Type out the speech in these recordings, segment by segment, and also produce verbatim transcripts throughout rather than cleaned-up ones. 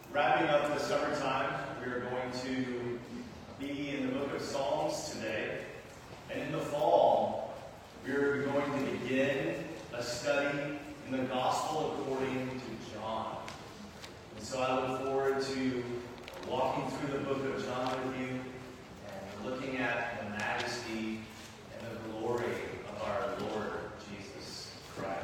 wrapping up the summertime. We are going to be in the book of Psalms today. And in the fall, we are going to begin a study in the Gospel according to John. And so I look forward to walking through the book of John with you and looking at the majesty and the glory of our Lord Jesus Christ.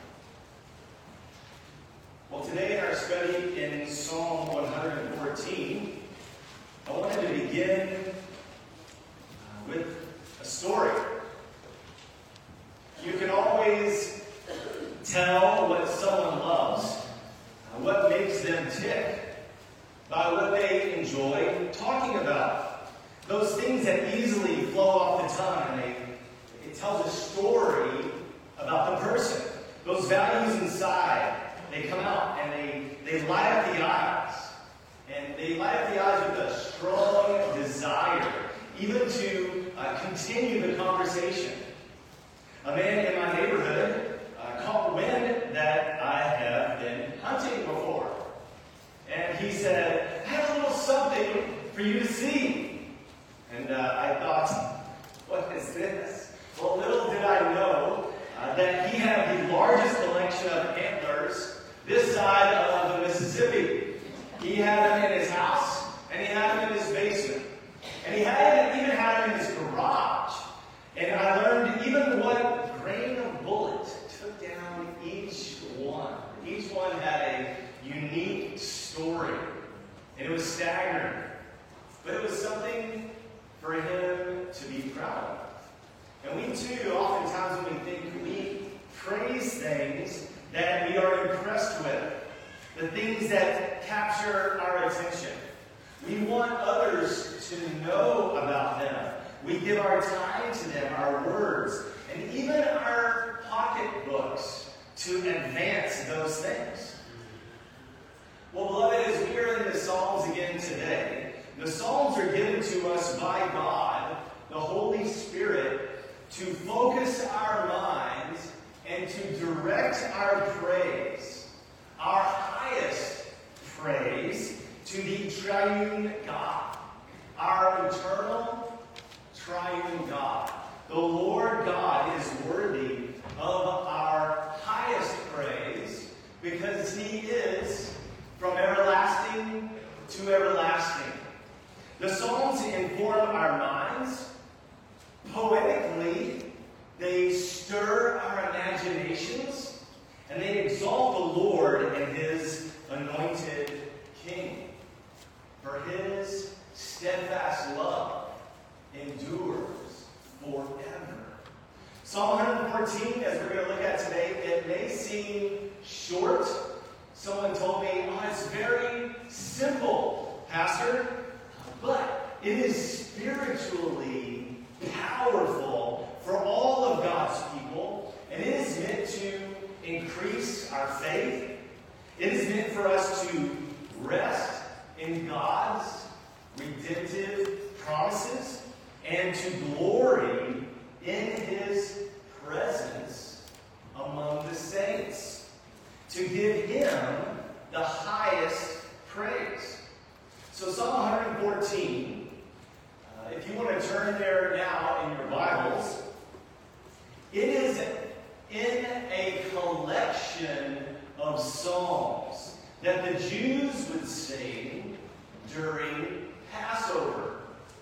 Well, today in our study in Psalm one fourteen, I wanted to begin uh, with a story. You can always tell what someone loves, uh, what makes them tick, by what they enjoy talking about. Those things that easily flow off the tongue, and they, it tells a story about the person. Those values inside, they come out and they, they light up the eyes. And they light up the eyes with a strong desire, even to uh, continue the conversation. A man in my neighborhood uh, caught wind that I have been hunting before. And he said, I have a little something for you to see. And uh, I thought, what is this? Well, little did I know uh, that he had the largest collection of antlers this side of the Mississippi. He had them in his house, and he had them in his basement. And he had even had them in his garage. And I learned even what grain of bullet took down each one. Each one had a unique story. And it was staggering. But it was something for him to be proud of. And we too, oftentimes when we think, we praise things that we are impressed with. The things that capture our attention. We want others to know about them. We give our time to them, our words, and even our pocketbooks to advance those things. Well, beloved, as we are in the Psalms again today, the Psalms are given to us by God, the Holy Spirit, to focus our minds and to direct our praise, our highest praise, to the triune God, our eternal triune God. The Lord God is worthy of our highest praise because He is from everlasting to everlasting. The Psalms inform our minds. Poetically, they stir our imaginations, and they exalt the Lord and His anointed King. For His steadfast love endures forever. Psalm one fourteen, as we're going to look at today, it may seem short. Someone told me, oh, it's very simple, Pastor, but it is spiritually powerful for all of God's people, and it is meant to increase our faith. It is meant for us to rest in God's redemptive promises and to glory in His presence among the saints, to give Him the highest praise. So Psalm one fourteen, uh, if you want to turn there now in your Bibles, it is in a collection of psalms that the Jews would sing during Passover.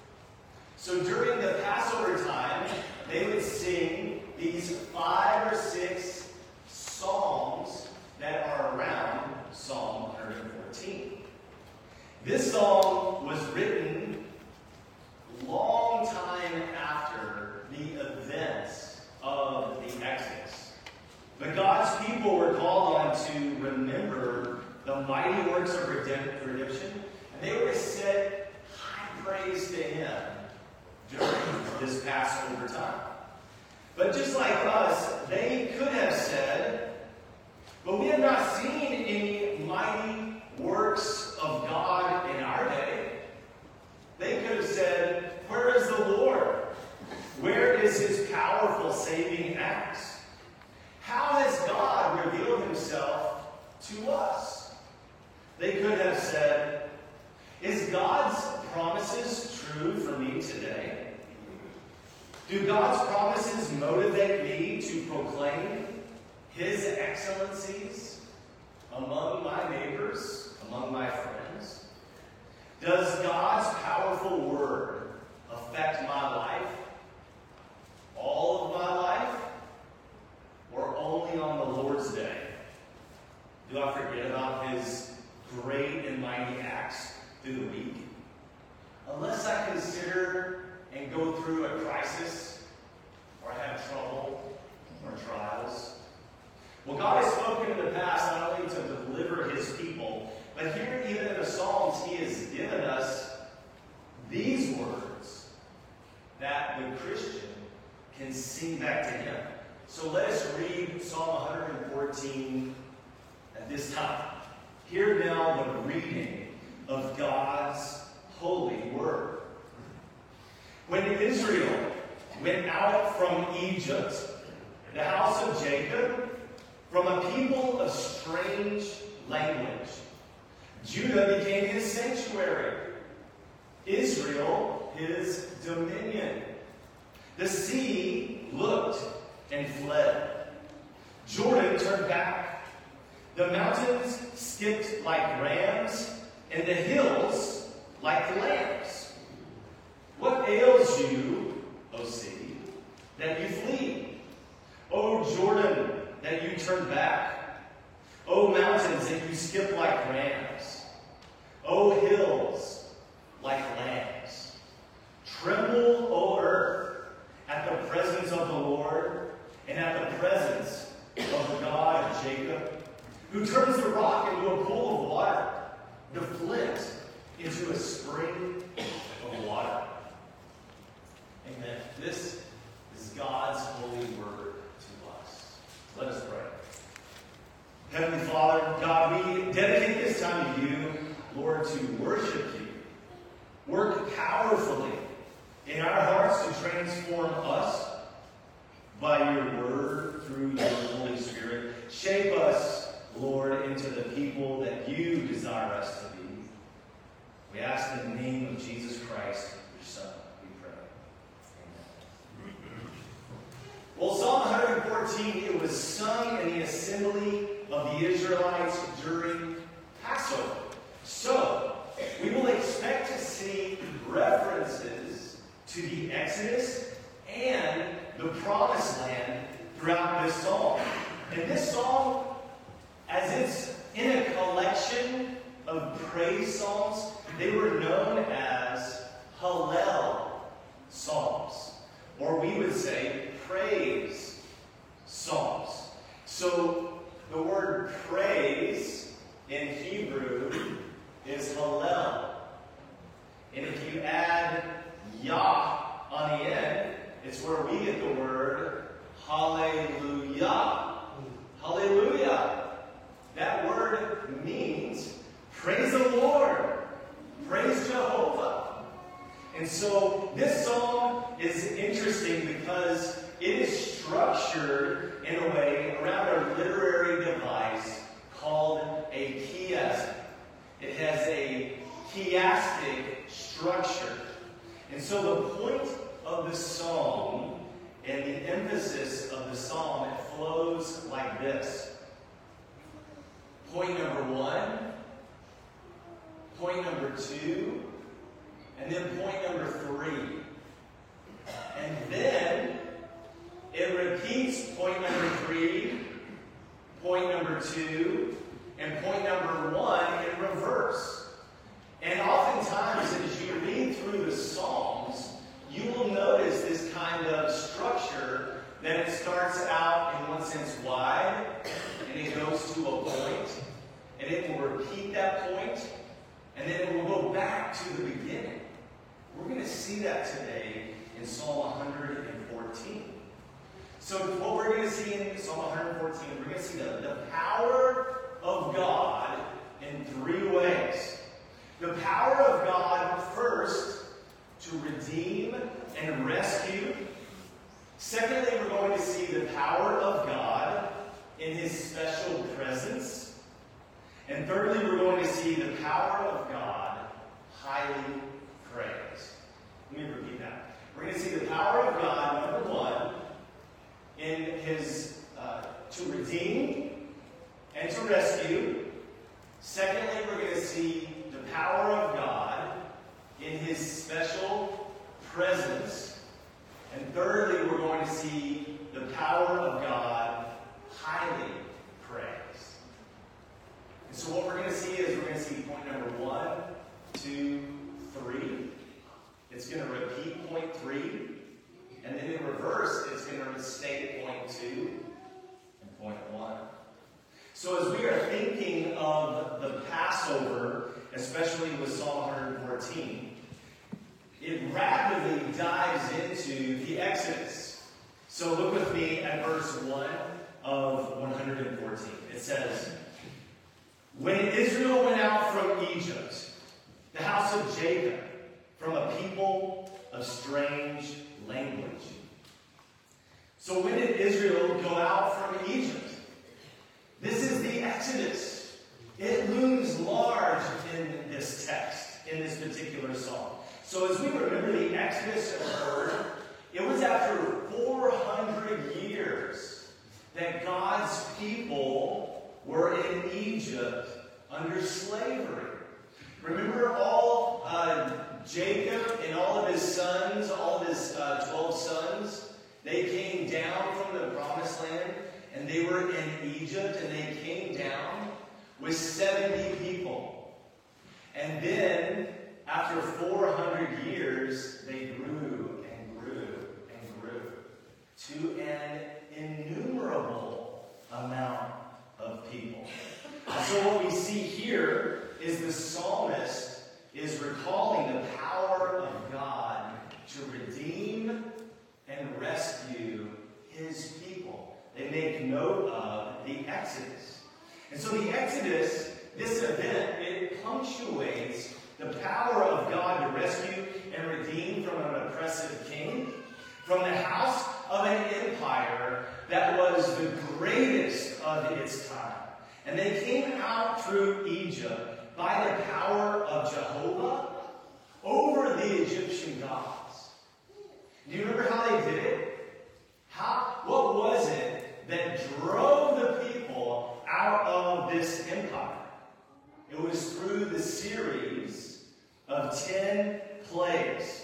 So during the Passover time, they would sing these five or six psalms that are around Psalm one fourteen. This psalm was written long time after the events of the Exodus. But God's people were called on to remember the mighty works of redemption, and they were to set high praise to Him during this Passover time. But just like us, they could have said, but we have not seen any mighty works of God in our day. They could have said, where is the Lord? Where is His powerful saving acts? How has God revealed Himself to us? They could have said, is God's promises true for me today? Do God's promises motivate me to proclaim His excellencies among my neighbors, among my friends? Does God's powerful word affect my life? All of my life? Or only on the Lord's day? Do I forget about His great and mighty acts through the week? Unless I consider and go through a crisis, or have trouble, or trials. Well, God has spoken in the past not only to deliver His people, but here even in the Psalms, He has given us these words that the Christian can sing back to Him. So let us read Psalm one fourteen at this time. Hear now the reading of God's holy word. When Israel went out from Egypt, the house of Jacob, from a people of strange language, Judah became His sanctuary, Israel His dominion. The sea looked and fled. Jordan turned back. The mountains skipped like rams, and the hills like lambs. What ails you, O sea, that you flee? O Jordan, that you turn back? O mountains, that you skip like rams? O hills, like lambs? Tremble, O earth, at the presence of the Lord, and at the presence of the God of Jacob, who turns the rock into a pool of water, the flint into a spring of water. Amen. This is God's holy word to us. Let us pray. Heavenly Father, God, we dedicate this time to you, Lord, to worship you. Work powerfully in our hearts to transform us by your word through your Holy Spirit. Shape us, Lord, into the people that you desire us to be. We ask in the name of Jesus Christ, your Son, we pray. Amen. Well, Psalm one fourteen, it was sung in the assembly of the Israelites during Passover. So, we will expect to see references to the Exodus and the Promised Land throughout this psalm. And this psalm, as it's in a collection of praise psalms, they were known as Hallel psalms, or we would say praise psalms. So the word praise in Hebrew is Hallel. And if you add Yah on the end, it's where we get the word Hallelujah. Hallelujah. That word means praise the Lord. Praise Jehovah. And so this psalm is interesting because it is structured in a way around a literary device called a chiasm. It has a chiastic structure. And so the point of the psalm and the emphasis of the psalm, it flows like this. Point number one, point number two, and then point number three. And then it repeats point number three, point number two, and point number one in reverse. And oftentimes, as you read through the Psalms, you will notice this kind of structure that it starts out in one sense wide, and it goes to a point, and it will repeat that point, and then it will go back to the beginning. We're going to see that today in Psalm one fourteen. So what we're going to see in Psalm one fourteen, we're going to see the, the power of God in three ways. The power of God, first, to redeem and rescue. Secondly, we're going to see the power of God in His special presence. And thirdly, we're going to see his uh, to redeem and to rescue. Secondly, we're going to see the power of God in his special presence. And thirdly, we're going to see the power of God highly praised. And so what we're going to see is we're going to see point number one, two, three. It's going to repeat point three. And then in reverse, it's going to restate point two and point one. So as we are thinking of the Passover, especially with Psalm one fourteen, it rapidly dives into the Exodus. So look with me at verse one of one fourteen. It says, "When Israel went out from Egypt, the house of Jacob, from a people of strange language." So when did Israel go out from Egypt? This is the Exodus. It looms large in this text, in this particular psalm. So as we remember, the Exodus occurred, it was after four hundred years that God's people were in Egypt under slavery. Remember all uh, Jacob and all of his sons, all of his uh, twelve sons, they came down from the promised land, and they were in Egypt, and they came down with seventy people. And then, after four hundred years, they grew and grew and grew to an innumerable amount of people. So what we see here is the psalmist is recalling the power of God to redeem and rescue his people. They make note of the Exodus. And so the Exodus, this event, it punctuates the power of God to rescue and redeem from an oppressive king, from the house of an empire that was the greatest of its time. And they came out through Egypt by the power of Jehovah over the Egyptian gods. Do you remember how they did it? How? What was it that drove the people out of this empire? It was through the series of ten plagues.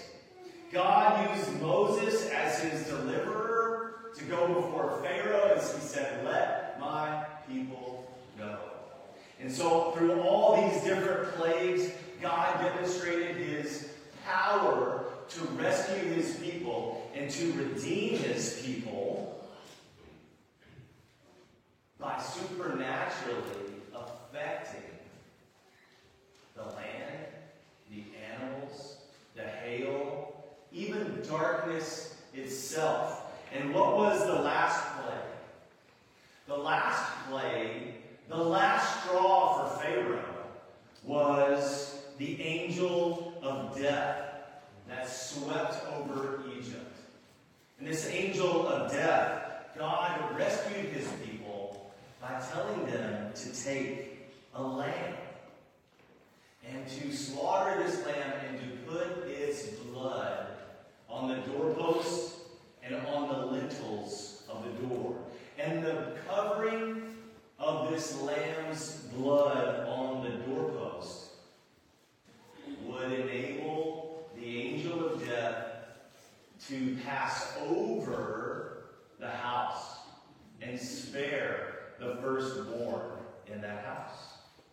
God used Moses as his deliverer to go before Pharaoh, as he said, "Let my people go." And so through all these different plagues, God demonstrated his power to rescue his people and to redeem his people by supernaturally affecting the land, the animals, the hail, even darkness itself. And what was the last plague? The last plague, the last straw for Pharaoh, was the angel of death that swept over Egypt. And this angel of death, God rescued his people by telling them to take a lamb and to slaughter this lamb and to put its blood on the doorposts and on the lintels of the door. And the covering of this lamb's blood on the doorpost would enable the angel of death to pass over the house and spare the firstborn in that house.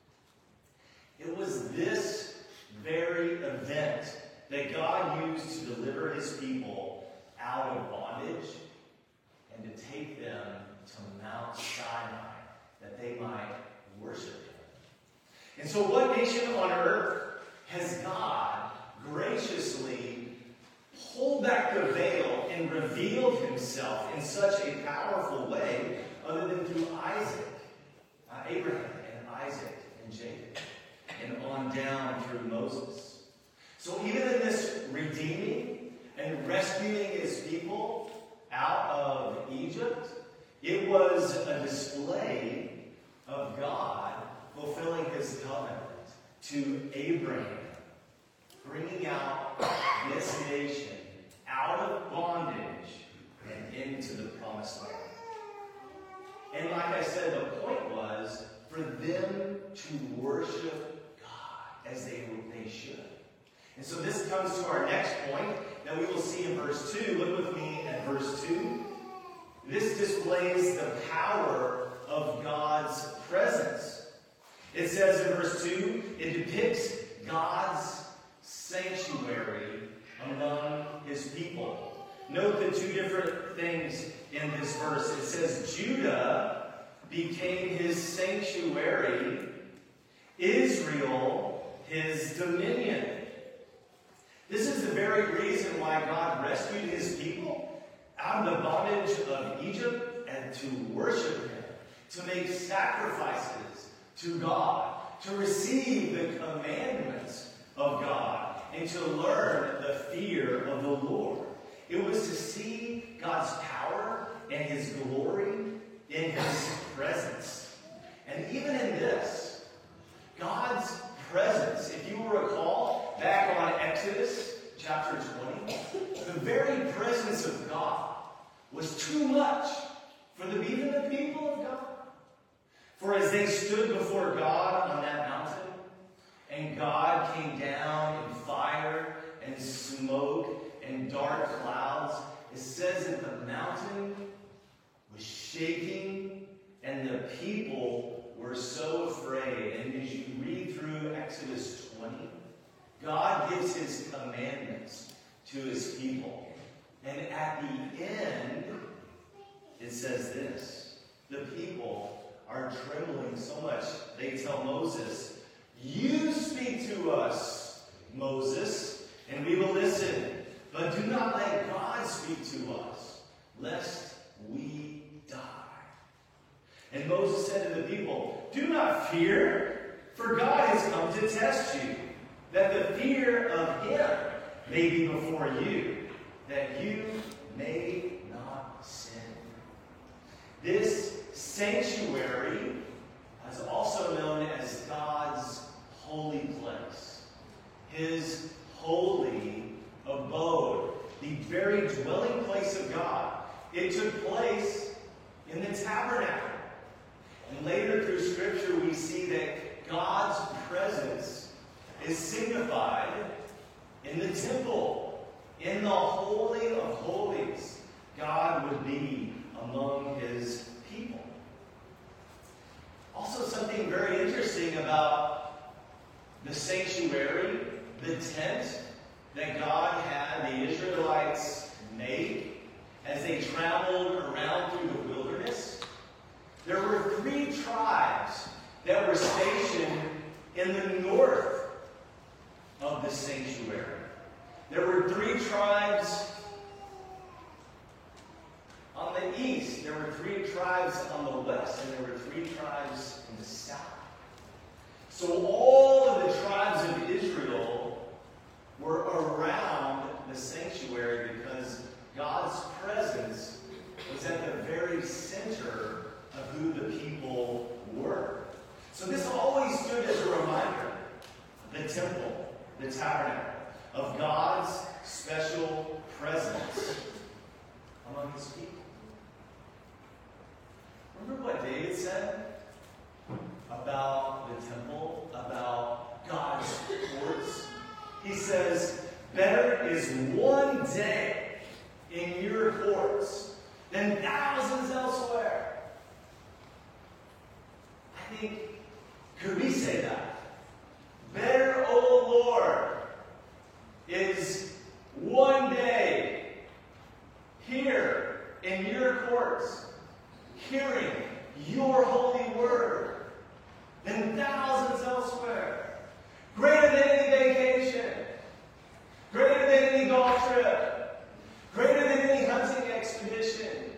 It was this very event that God used to deliver his people out of bondage and to take them to Mount Sinai that they might worship him. And so what nation on earth has God graciously pulled back the veil and revealed himself in such a powerful way other than through Isaac, uh, Abraham and Isaac and Jacob, and on down through Moses? So even in this redeeming and rescuing his people out of Egypt, it was a display of God fulfilling his covenant to Abraham, bringing out this nation out of bondage and into the promised land. and like I said, the point was for them to worship God as they, they should. And so this comes to our next point that we will see in verse two. Look with me at verse two. This displays the power of God's presence. It says in verse two, it depicts God's sanctuary among his people. Note the two different things in this verse. It says Judah became his sanctuary, Israel his dominion. This is the very reason why God rescued his people out of the bondage of Egypt and to worship him, to make sacrifices to God, to receive the commandments of God, and to learn the fear of the Lord. It was to see God's power and his glory in his presence. And even in this, God's presence, if you will recall, back on Exodus chapter twenty, the very presence of God was too much for the, even the people of God. For as they stood before God on that mountain, and God came down in fire and smoke and dark clouds, it says that the mountain was shaking and the people were so afraid. And as you read through Exodus twenty, God gives his commandments to his people. And at the end, it says this: the people are trembling so much, they tell Moses, "You speak to us, Moses, and we will listen. But do not let God speak to us, lest we die." And Moses said to the people, "Do not fear, for God has come to test you, that the fear of him may be before you, that you may not sin." This sanctuary is also known as God's holy place, his holy abode, the very dwelling place of God. It took place in the tabernacle. And later through Scripture we see that God's presence is signified in the temple, in the Holy of Holies. God would be among his people. Also, something very interesting about the sanctuary, the tent that God had the Israelites make as they traveled around through the wilderness. There were three tribes that were stationed in the north of the sanctuary. There were three tribes on the east, there were three tribes on the west, and there were three tribes in the south. So all of the tribes of Israel were around the sanctuary because God's presence was at the very center of who the people were. So this always stood as a reminder, the temple, the tabernacle, of God's special presence among his people. Remember what David said about the temple, about God's courts? He says, "Better is one day in your courts than thousands elsewhere." I think, could we say that? Better, O Lord, is one day here in your courts, hearing your holy word, than thousands elsewhere. Greater than any vacation, greater than any golf trip, greater than any hunting expedition.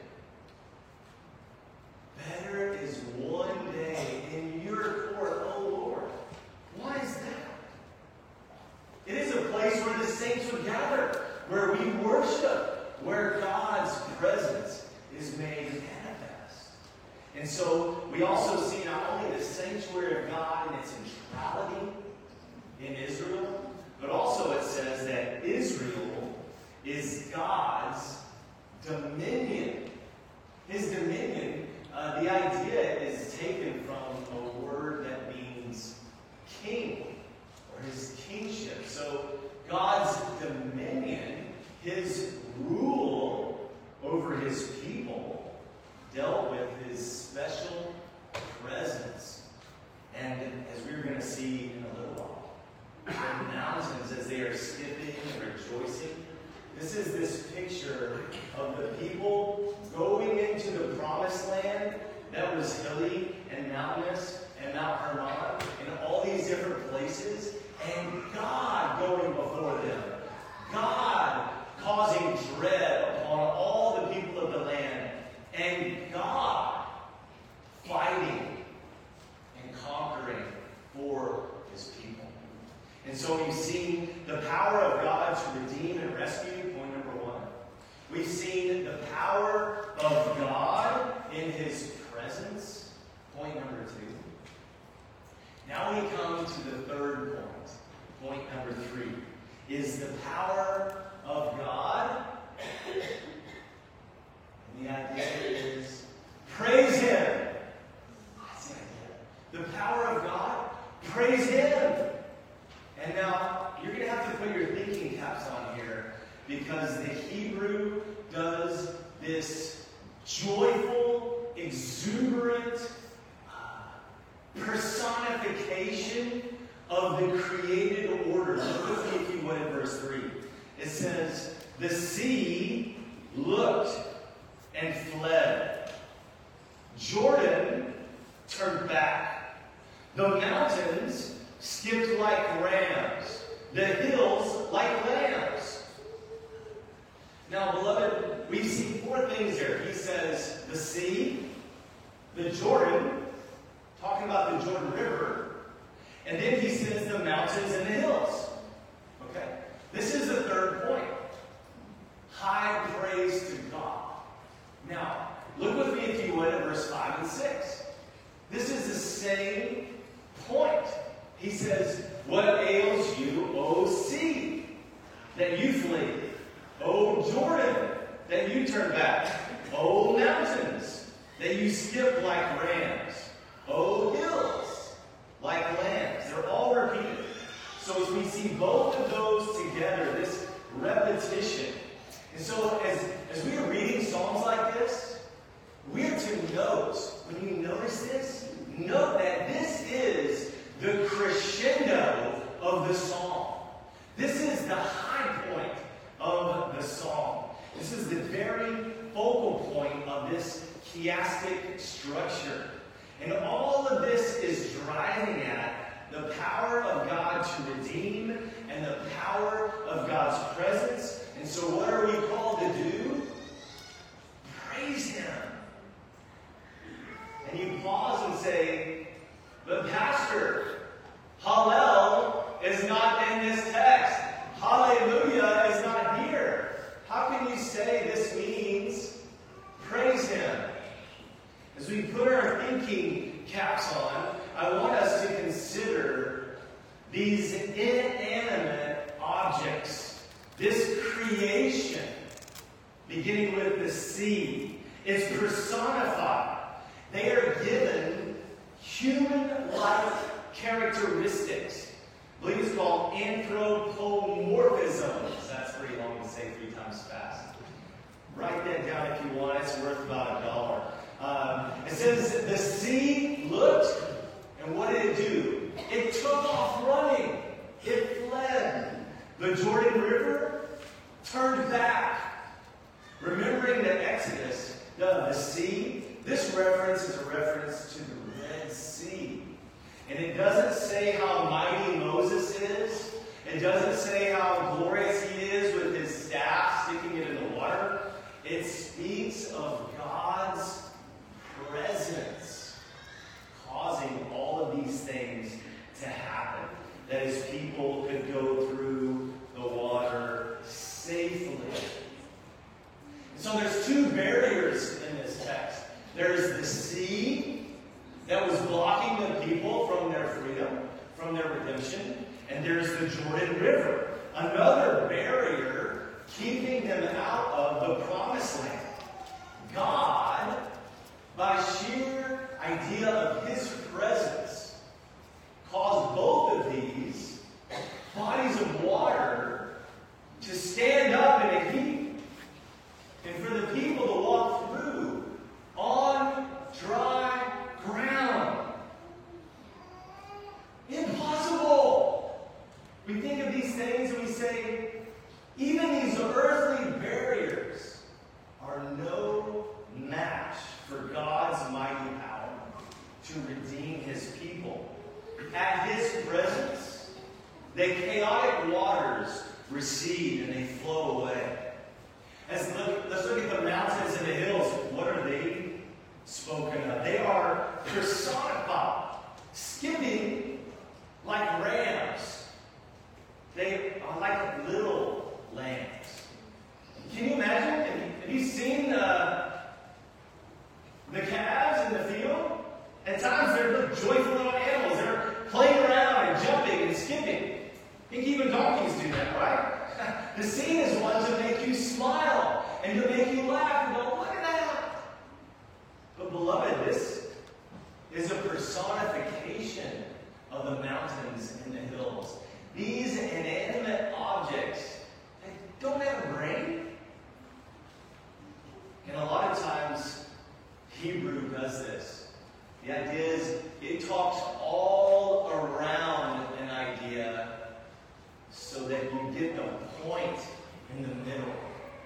Better is one day in your court, O Lord. Why is that? It is a place where the saints would gather, where we worship, where God's presence is made manifest. And so we also see not only the sanctuary of God in its centrality in Israel, but also it says that Israel is God's dominion. His dominion uh, the idea is taken from a word that means king, or his kingship. So God's dominion, his rule over his people, dealt with his special presence. And as we are going to see in a little while, the mountains, as they are skipping and rejoicing, this is this picture of the people going into the promised land that was hilly and mountainous, and Mount Hermon, and all these different places, and God going before them. God causing dread upon all the people of the land, and God fighting and conquering for his people. And so we've seen the power of God to redeem and rescue, point number one. We've seen the power of God in his presence, point number two. Now we come to the third point, point number three, is the power of God. And the idea is, praise him. That's the idea. The power of God, praise him. And now, you're going to have to put your thinking caps on here, because the Hebrew does this joyful, exuberant uh, personification of the created order. Look with me, if you would, in verse three. It says, the sea looked and fled. Jordan turned back. The mountains skipped like rams. The hills like lambs. Now, beloved, we see four things here. He says the sea, the Jordan, talking about the Jordan River, and then he says the mountains and the hills. Okay? This is the third point. High praise to God. Now, look with me, if you would, at verse five and six. This is the same point. He says, what ails you, O sea, that you flee? O Jordan, that you turn back? O mountains, that you skip like rams? O hills, like lambs? They're all repeated. So as we see both of those together, this repetition. And so as, as we are reading Psalms like this, we are to note, when you notice this, note that this is the crescendo of the psalm. This is the high point of the psalm. This is the very focal point of this chiastic structure. And all of this is driving at the power of God to redeem and the power of God's presence. And so what are we called to do? Praise him. And you pause and say, but Pastor, Hallel is not in this text. Hallelujah is not here. How can you say this means praise him? As we put our thinking caps on, I want us to consider these inanimate objects, this creation, beginning with the sea. It's personified. They are given human-like characteristics. I believe it's called anthropomorphism. That's pretty long to say three times fast. Write that down if you want. It's worth about a dollar. Um, it says the sea looked, and what did it do? It took off running. It fled. The Jordan River turned back. Remembering the Exodus, the, the sea, this reference is a reference to the Red Sea. And it doesn't say how mighty Moses is. It doesn't say how glorious he is with his staff sticking it in the water. It speaks of God's presence causing all of these things to happen. That his people could go through the water safely. And so there's two barriers in this text. There's the sea that was blocking the people from their freedom, from their redemption. And there's the Jordan River, another barrier keeping them out of the promised land. God, by sheer idea of his presence caused both of these bodies of water to stand up in a heap, and for the people to walk through on dry ground. Impossible! We think of these things and we say, even these earthly barriers are no match for God's mighty power to redeem his people. At his presence, the chaotic waters recede and they flow away. As look, let's look at the mountains and the hills. What are they spoken of? They are personified, skipping like rams. They are like little lambs. Can you imagine? Have you, have you seen uh, the calves in the field? At times they're little joyful little animals. They're playing around and jumping and skipping. I think even donkeys do that, right? The scene is one to make you smile and to make you laugh and go, look at that. But beloved, this is a personification of the mountains and the hills. These inanimate objects, they don't have a brain. And a lot of times, Hebrew does this. The idea is it talks all around an idea so that you get the point in the middle.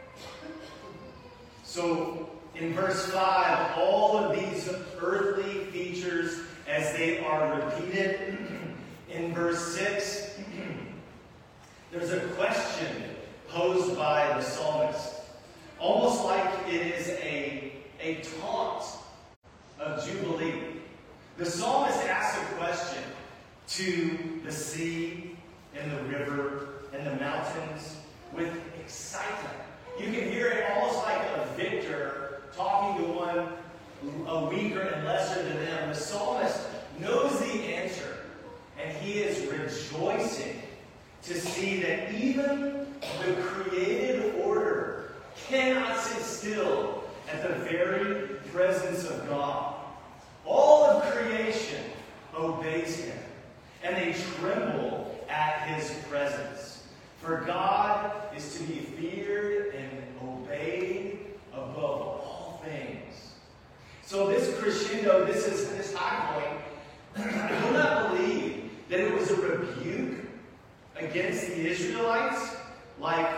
So, in verse five, all of these earthly features, as they are repeated, in verse six, there's a question posed by the psalmist, almost like it is a, a taunt of Jubilee. The psalmist asks a question to the sea and the river and the mountains with excitement. You can hear it almost like a victor talking to one a weaker and lesser than them. The psalmist knows the answer, and he is rejoicing to see that even the created order cannot sit still at the very presence of God. All of creation obeys him, and they tremble at his presence. For God is to be feared and obeyed above all things. So this crescendo, this is this high point, I do not believe that it was a rebuke against the Israelites, like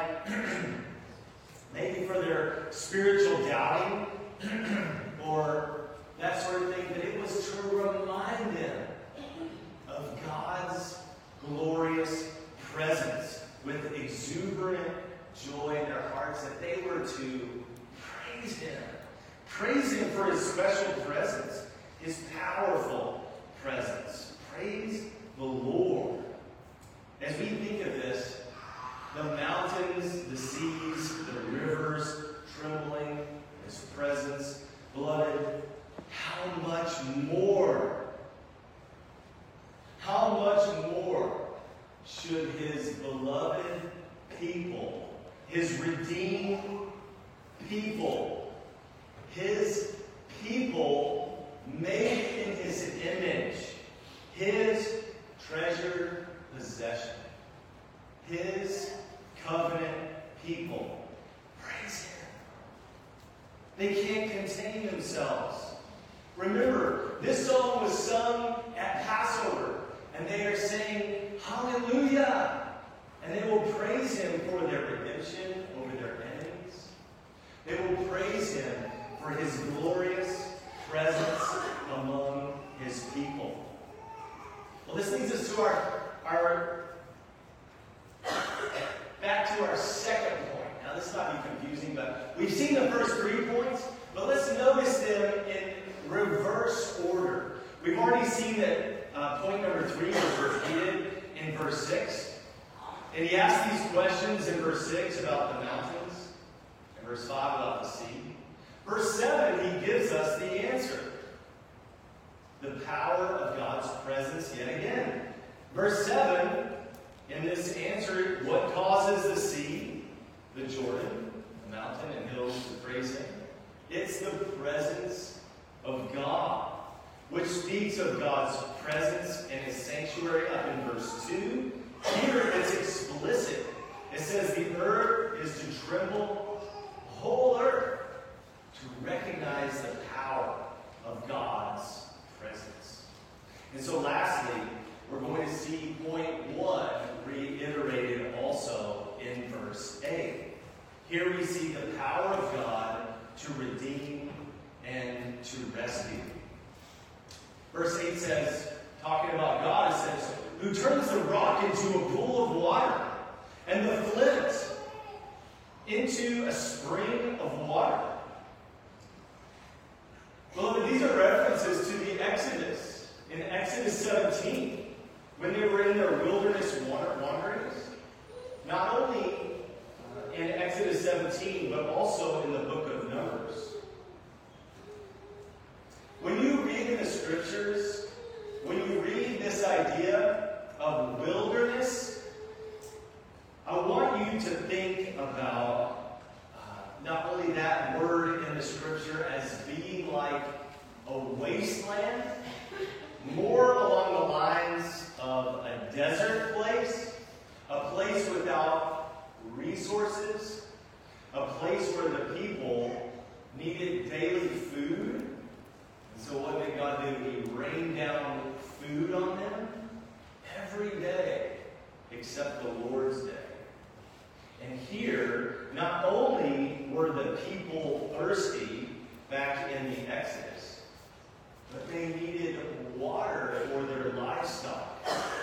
maybe for their spiritual doubting or that sort of thing, but it was to remind them of God's glorious presence with exuberant joy in their hearts, that they were to praise him. Praise him for his special presence, his powerful presence. Praise the Lord. As we think of this, the mountains, the seas, the rivers trembling in his presence, beloved, how much more, how much more should his beloved people, his redeemed people, his people made in his image, his treasured possession, his covenant people, praise him. They can't contain themselves. Remember, this song was sung at Passover, and they are saying, hallelujah! And they will praise him for their redemption over their enemies. They will praise him for his glorious presence among his people. Well, this leads us to our, our back to our second point. Now, this might be confusing, but we've seen the first three points, but let's notice them in reverse order. We've already seen that uh, point number three was repeated in verse six. And he asked these questions in verse six about the mountains, and verse five about the sea. Verse seven, he gives us the answer. The power of God's presence yet again. Verse seven, in this answer, what causes the sea, the Jordan, the mountain and hills to praise him? It's the presence of God. speaks of God's presence in his sanctuary up in verse two. Here it's explicit. It says the earth is to tremble, the whole earth, to recognize the power of God's presence. And so lastly, we're going to see point one reiterated also in verse eight. Here we see the power of God to redeem and to rescue. Verse eight says, talking about God, it says, who turns the rock into a pool of water and the flint into a spring of water. Beloved, these are references to the Exodus in Exodus seventeen, when they were in their wilderness wanderings. Not only in Exodus seventeen, but also in the book of Numbers. When you read in the scriptures, when you read this idea of wilderness, I want you to think about uh, not only that word in the scripture as being like a wasteland, more along the lines of a desert place, a place without resources, a place where the people needed daily food. And so what did God do? He rained down food on them every day except the Lord's day. And here, not only were the people thirsty back in the Exodus, but they needed water for their livestock.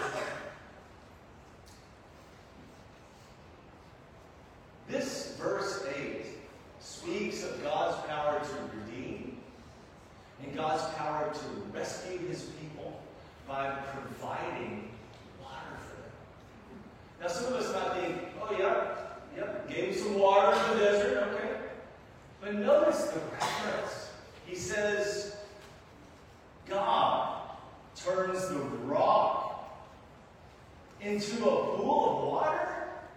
This verse eight speaks of God's power to redeem and God's power to rescue his people by providing water for them. Now, some of us might think, oh, yeah, yep, gave some water in the desert, okay. But notice the reference. He says, God turns the rock into a pool of water?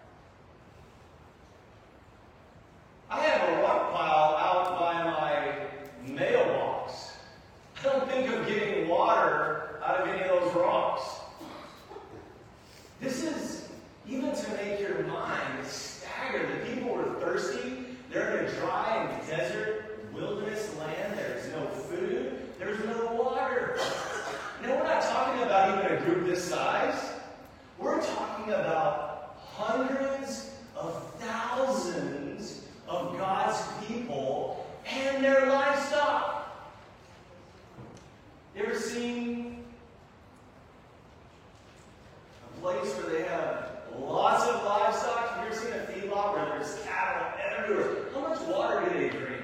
I have a rock pile out by my mailbox. I don't think of getting water out of any of those rocks. This is, even to make your mind stagger, the people were thirsty. They're in a dry and desert wilderness land. There's no food. There's no water. Now, we're not talking about even a group this size. We're talking about hundreds of thousands of God's people and their livestock. You ever seen a place where they have lots of livestock? Have you ever seen a feedlot where there's cattle everywhere? How much water do they drink?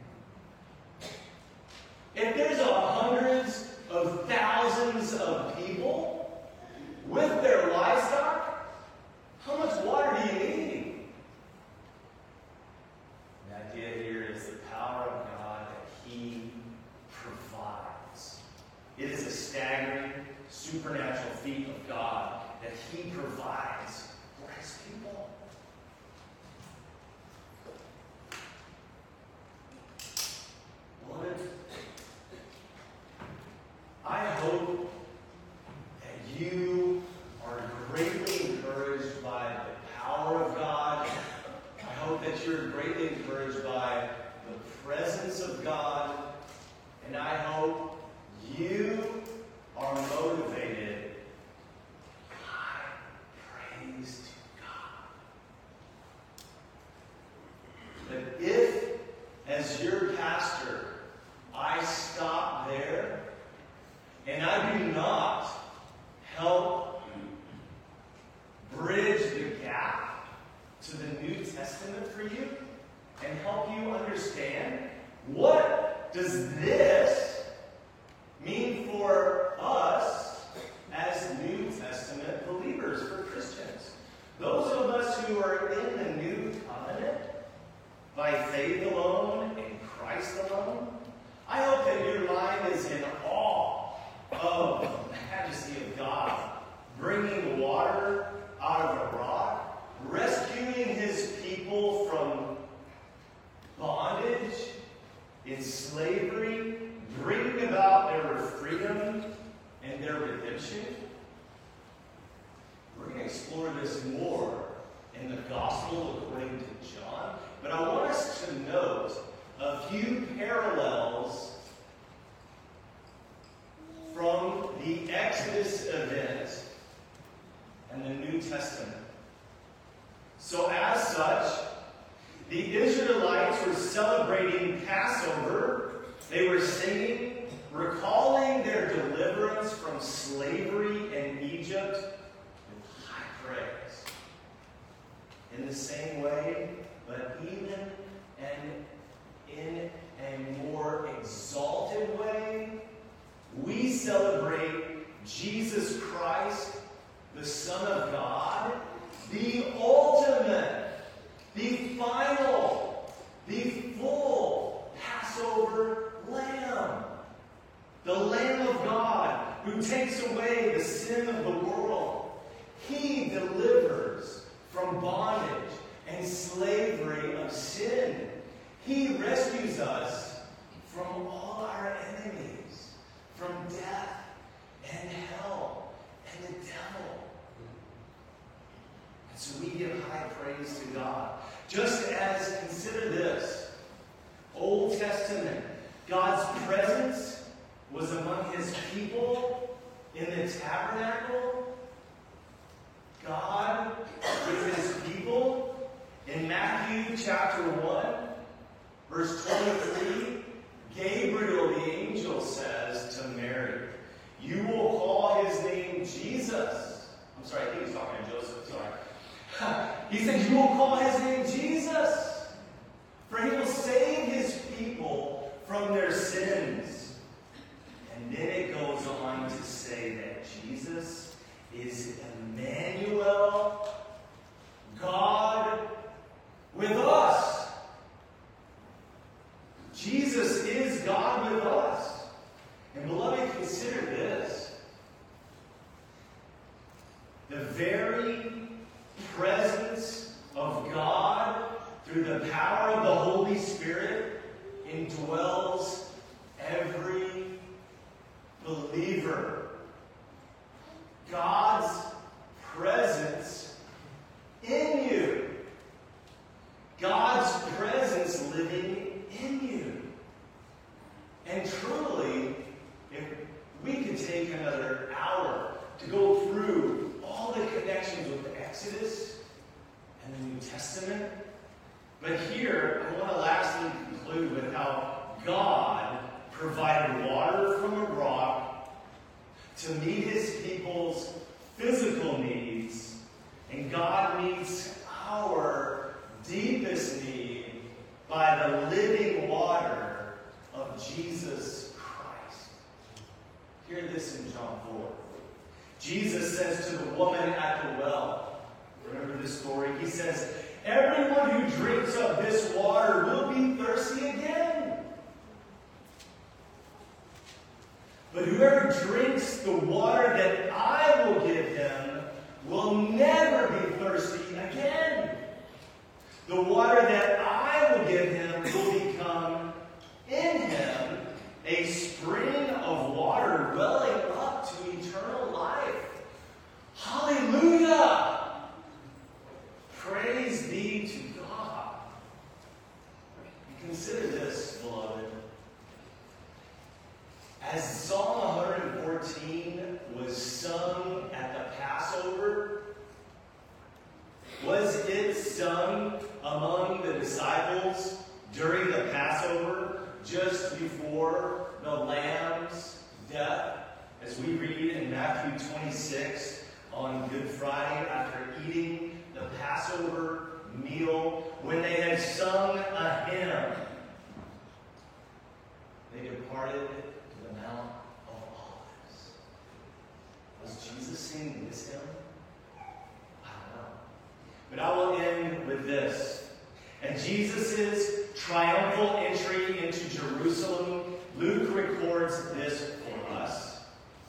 If there's a hundreds of thousands of people with their livestock, how much water do you need? The idea here is the power of God that he provides. It is a staggering, supernatural feat of God that he provides for his people. Beloved, I hope that you are greatly encouraged by the power of God. I hope that you're greatly encouraged by the presence of God. And I hope you are motivated by praise to God. But if, as your pastor, I stop there and I do not help bridge the gap to the New Testament for you and help you understand what does this mean for us as New Testament believers, for Christians. Those of us who are in the New Covenant by faith alone, in Christ alone, I hope that your mind is in awe of even and in a more exalted way, we celebrate Jesus Christ, the Son of God, the ultimate, the final, the full Passover Lamb. The Lamb of God who takes away the sin of the world. He delivers from bondage and slavery of sin. He rescues us from all our enemies, from death and hell and the devil. And so we give high praise to God. Just as, consider this, Old Testament, God's presence was among his people in the tabernacle. God with his people in Matthew chapter one, verse twenty-three, Gabriel the angel says to Mary, you will call his name Jesus. I'm sorry, I think he's talking to Joseph, sorry. He said, you will call his name Jesus, for he will save his people from their sins. And then it goes on to say that Jesus is Emmanuel, God with us. Jesus is God with us. And beloved, consider this. The very presence of God through the power of the Holy Spirit indwells every believer. God's presence in you. God's presence living in you. And truly, if we could take another hour to go through all the connections with the Exodus and the New Testament, but here I want to lastly conclude with how God provided water from a rock to meet his people's physical needs, and God meets our deepest need by the living water of Jesus Christ. Hear this in John four. Jesus says to the woman at the well, remember this story? He says, everyone who drinks of this water will be thirsty again. But whoever drinks the water that I will give him will never be thirsty again. The water that I will give him will become in him a spring of water welling up to eternal life. Hallelujah! Praise be to God. Consider this, beloved. As Psalm one fourteen was sung at the Passover, was it sung among the disciples during the Passover, just before the Lamb's death, as we read in Matthew twenty-six on Good Friday, after eating the Passover meal, when they had sung a hymn, they departed to the Mount of Olives. Was Jesus singing this hymn? I don't know. But I will end with this. And Jesus' triumphal entry into Jerusalem, Luke records this for us.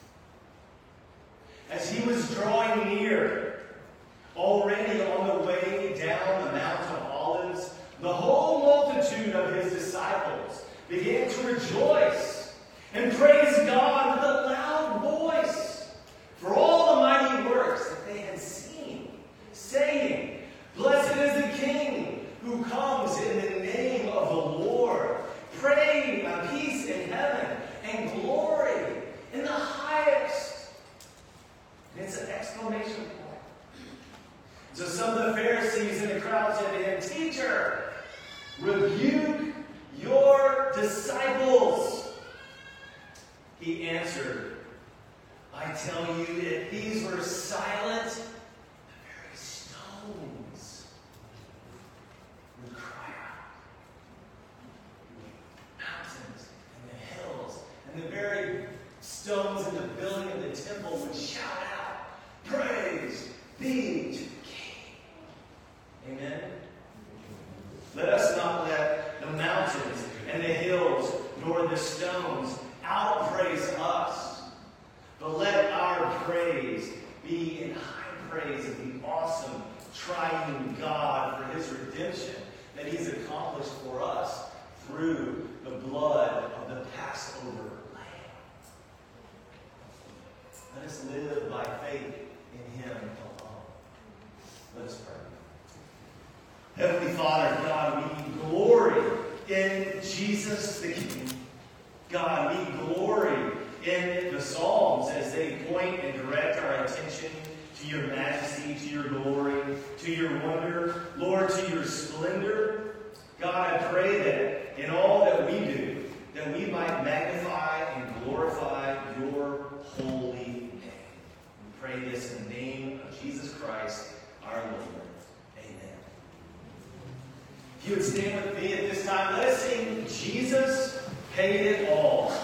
As he was drawing near, already on the way down the Mount of Olives, the whole multitude of his disciples began to rejoice and praise God with a loud voice for all the mighty works that they had seen, saying, blessed is the King who comes in the name of the Lord. Pray on peace in heaven and glory in the highest. And it's an exclamation point. So some of the Pharisees in the crowd said to him, Teacher, rebuke your disciples. He answered, I tell you, if these were silent, the very stones would cry stones in the building of the temple would shout out, "Praise be to the King." Amen? Let us not let the mountains and the hills nor the stones outpraise us, but let our praise be in high praise of the awesome triune God for his redemption that he's accomplished for us through the blood of the Passover Lamb. Let us live by faith in him alone. Let us pray. Heavenly Father, God, we glory in Jesus the King. God, we glory in the Psalms as they point and direct our attention to your majesty, to your glory, to your wonder, Lord, to your splendor. God, I pray that in all that we do, that we might magnify and glorify your holy name. We pray this in the name of Jesus Christ, our Lord. Amen. If you would stand with me at this time, let us sing Jesus Paid It All.